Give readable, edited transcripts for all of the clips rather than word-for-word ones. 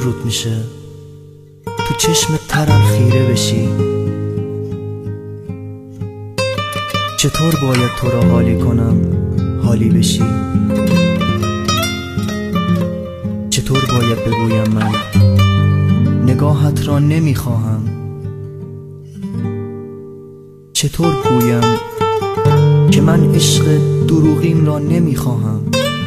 رود میشه تو چشم ترم خیره بشی؟ چطور باید تو را حالی کنم حالی بشی؟ چطور باید بگویم من نگاهت را نمیخواهم؟ چطور گویم که من عشق دروغین را نمیخواهم؟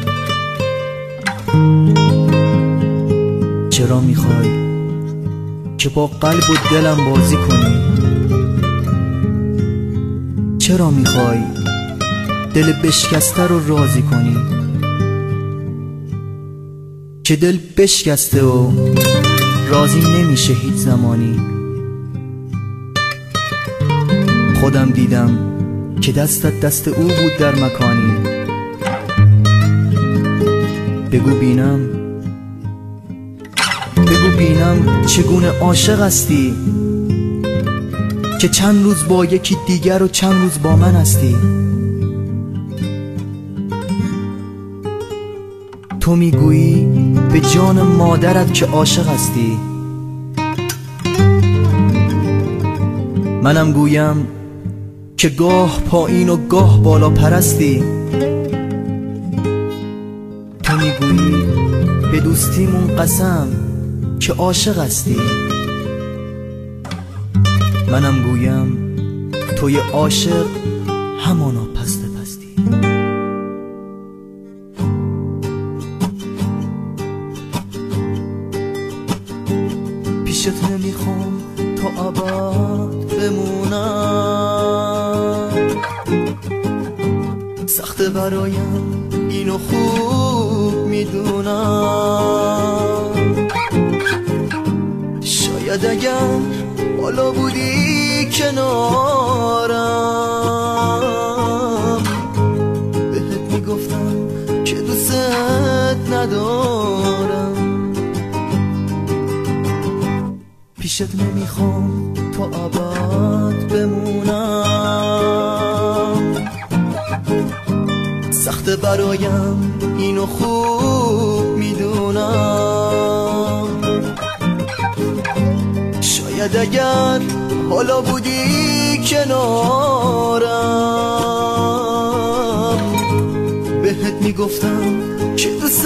چرا میخوای که با قلب و دلم بازی کنی؟ چرا میخوای دل بشکسته رو راضی کنی؟ که دل بشکسته و راضی نمیشه هیچ زمانی. خودم دیدم که دستت دست او بود در مکانی. بگو بینم چگونه عاشق هستی که چند روز با یکی دیگر و چند روز با من هستی. تو میگویی به جان مادرت که عاشق هستی، منم گویم که گاه پایین و گاه بالا پرستی. تو میگویی به دوستیمون قسم که عاشق هستی، منم گویم توی عاشق همانا پست پستی. پیشت نمیخوام تا ابد بمونم، سخته برایم اینو خوب میدونم. شاید اگر حالا بودی کنارم بهت میگفتم که دوست ندارم. پیشت نمیخوام تا ابد بمونم، سخته برایم اینو خوب میدونم. شاید اگر حالا بودی کنارم بهت میگفتم که دوست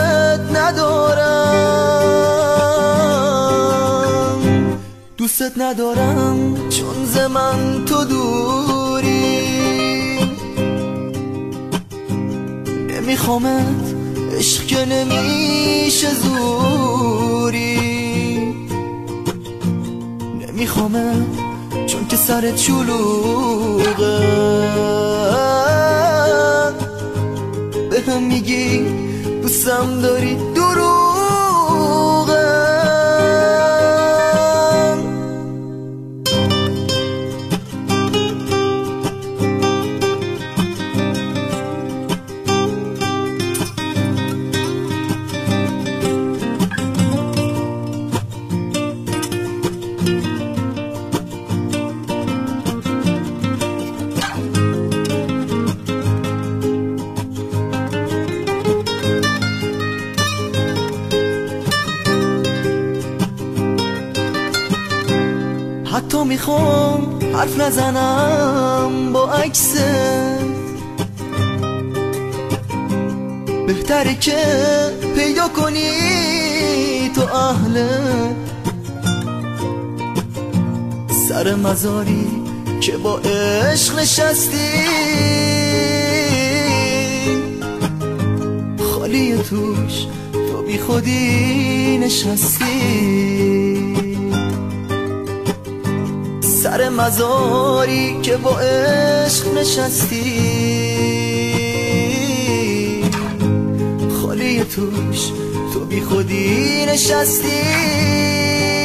ندارم. دوست ندارم چون ز من تو دوری، نمیخوامت عشق که نمیشه زوری. نمیخوامت چون که سرت شلوغه، به هم میگی دوستم داری دروغه. حتی میخوام حرف نزنم با عکست، بهتره که پیدا کنی تو اهلت. سر مزاری که با عشق نشستی، خالی توش تو بی خودی نشستی. سر مزاری که با عشق نشستی، خالی توش تو بی خودی نشستی.